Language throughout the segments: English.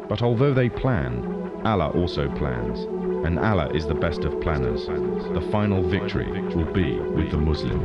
But although they plan, Allah also plans, and Allah is the best of planners. The final victory will be with the Muslims.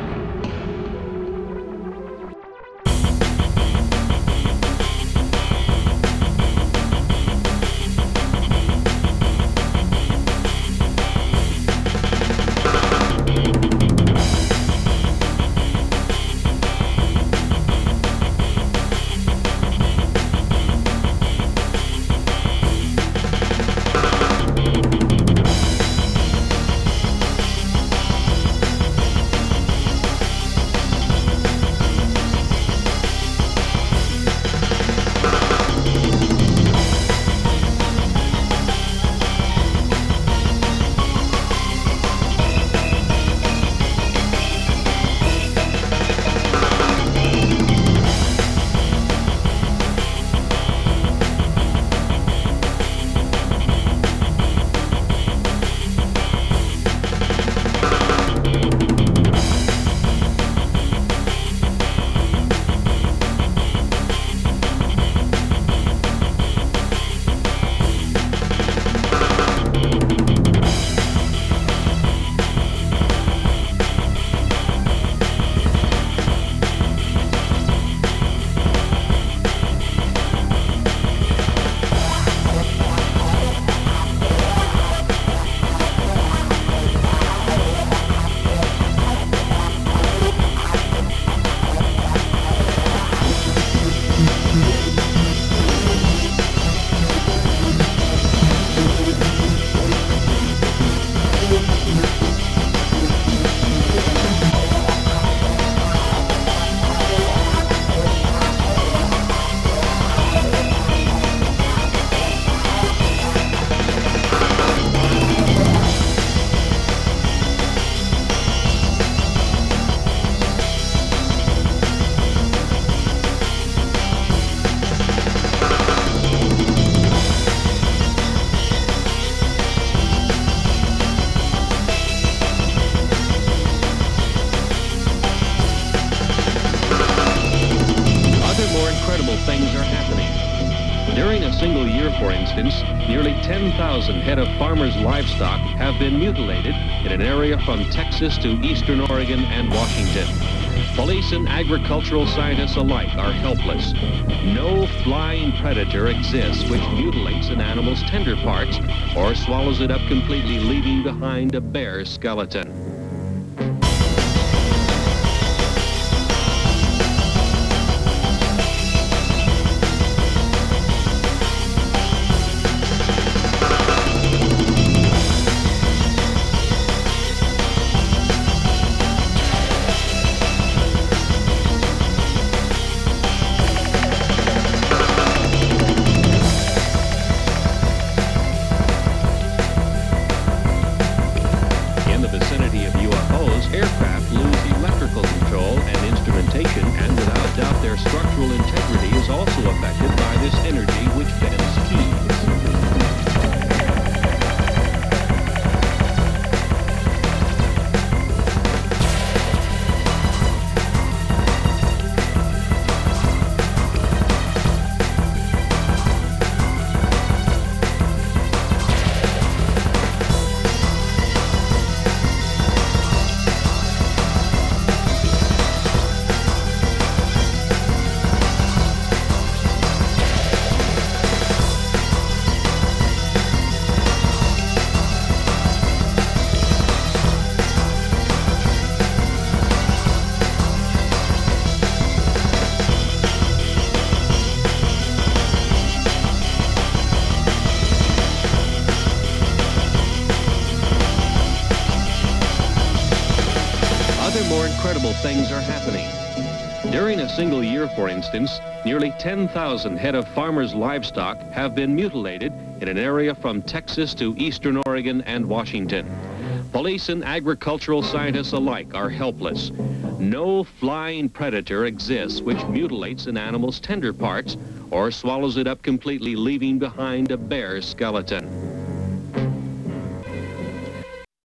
Things are happening. During a single year, for instance, nearly 10,000 head of farmers' livestock have been mutilated in an area from Texas to eastern Oregon and Washington. Police and agricultural scientists alike are helpless. No flying predator exists which mutilates an animal's tender parts or swallows it up completely, leaving behind a bare skeleton. Aircraft lose electrical control and instrumentation, and without doubt their structural integrity is also affected by this energy which bends keys. More incredible things are happening. During a single year, for instance, nearly 10,000 head of farmers' livestock have been mutilated in an area from Texas to eastern Oregon and Washington. Police and agricultural scientists alike are helpless. No flying predator exists which mutilates an animal's tender parts or swallows it up completely, leaving behind a bare skeleton.